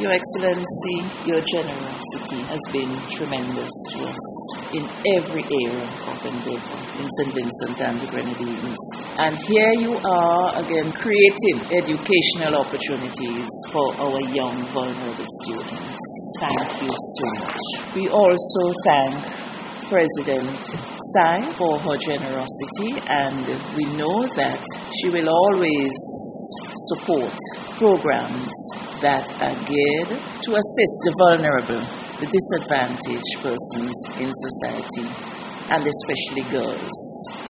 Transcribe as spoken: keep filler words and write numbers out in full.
Your Excellency, your generosity has been tremendous to us in every area of endeavor in Saint Vincent and the Grenadines. And here you are again creating educational opportunities for our young vulnerable students. Thank you so much. We also thank President Tsai for her generosity, and we know that she will always support programs that are geared to assist the vulnerable, the disadvantaged persons in society, and especially girls.